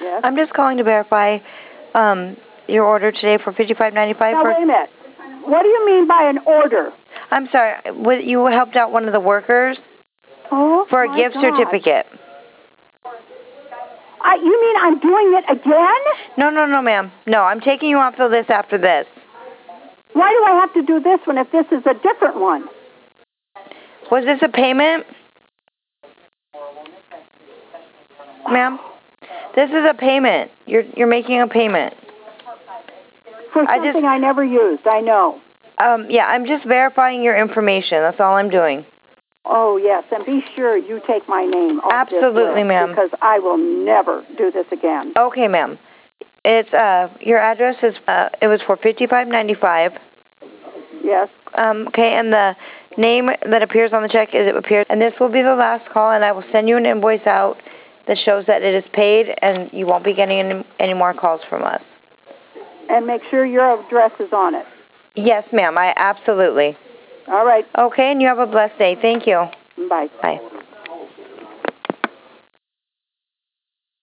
Yes. I'm just calling to verify your order today for $55.95. Now, wait a minute. What do you mean by an order? I'm sorry. You helped out one of the workers for a gift certificate. You mean I'm doing it again? No, ma'am. No, I'm taking you off the list after this. Why do I have to do this one if this is a different one? Was this a payment? Ma'am? This is a payment. You're making a payment. For something I never used, I know. Yeah, I'm just verifying your information. That's all I'm doing. Oh, yes, and be sure you take my name off Absolutely, this list, ma'am. because I will never do this again. Okay, ma'am. It's your address is it was for $55.95. Yes. Okay, and the name that appears on the check and this will be the last call, and I will send you an invoice out that shows that it is paid, and you won't be getting any more calls from us. And make sure your address is on it. Yes, ma'am. Absolutely. All right. Okay, and you have a blessed day. Thank you. Bye. Bye.